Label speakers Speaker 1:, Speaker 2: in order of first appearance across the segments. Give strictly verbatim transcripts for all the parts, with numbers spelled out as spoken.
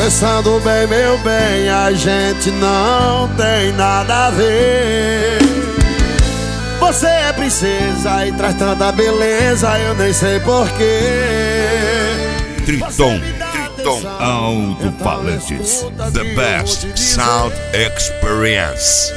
Speaker 1: Pensando bem, meu bem, a gente não tem nada a ver. Você é princesa e traz tanta beleza, eu nem sei porquê.
Speaker 2: Triton, Triton Alto-Falantes, the best sound experience.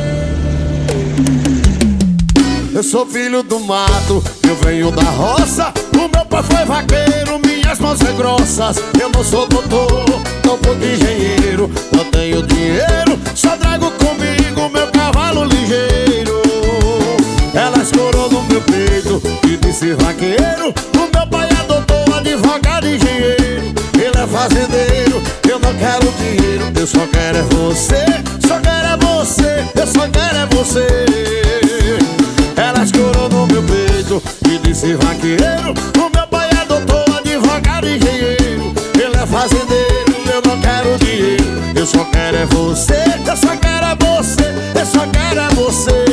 Speaker 1: Eu sou filho do mato, eu venho da roça. O meu pai foi vaqueiro, minhas mãos são grossas. Eu não sou doutor, não pouco engenheiro. Não tenho dinheiro, só trago comigo meu cavalo ligeiro. Ela escorou no meu peito e disse vaqueiro. O meu pai é doutor, advogado, engenheiro. Ele é fazendeiro, eu não quero dinheiro. Eu só quero é você, só quero é você. Eu só quero é você. Ela escorou no meu peito e disse vaqueiro. O meu pai é doutor, advogado, engenheiro. Ele é fazendeiro, eu não quero dinheiro. Eu só quero é você, eu só quero é você. Eu só quero é você.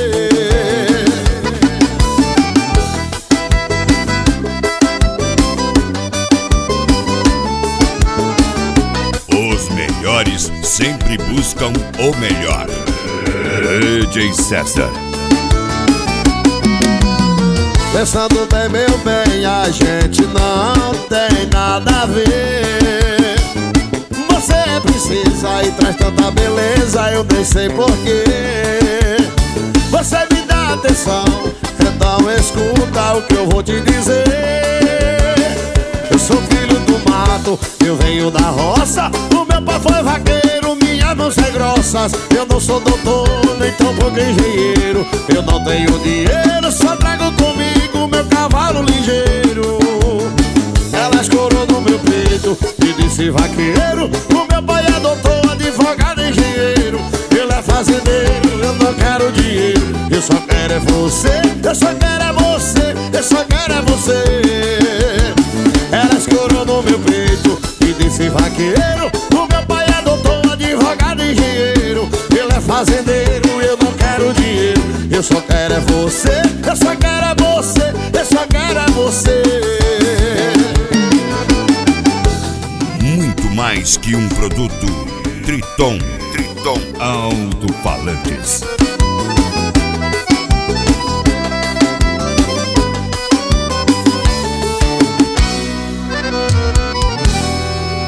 Speaker 2: Os melhores sempre buscam o melhor. D J César.
Speaker 1: Pensando bem, meu bem, a gente não tem nada a ver. Você é princesa e traz tanta beleza, eu nem sei porquê. Você me dá atenção, então escuta o que eu vou te dizer. Eu sou filho do mato, eu venho da roça. O meu pai foi vaqueiro, minhas mãos são grossas. Eu não sou doutor, nem tão pouco engenheiro. Eu não tenho dinheiro, só trago comigo meu cavalo ligeiro. Ela escorou no meu peito e disse vaqueiro. O meu pai é doutor, advogado, engenheiro. Ele é fazendeiro, eu não quero dinheiro. Eu só quero é você, eu só quero é você. Eu só quero é você. Ela escorou no meu peito e disse vaqueiro. O meu pai é doutor, advogado, engenheiro. Ele é fazendeiro, eu não quero dinheiro. Eu só quero é você, eu só quero é você. Eu só quero é você.
Speaker 2: Muito mais que um produto. Triton, Triton Alto-Falantes.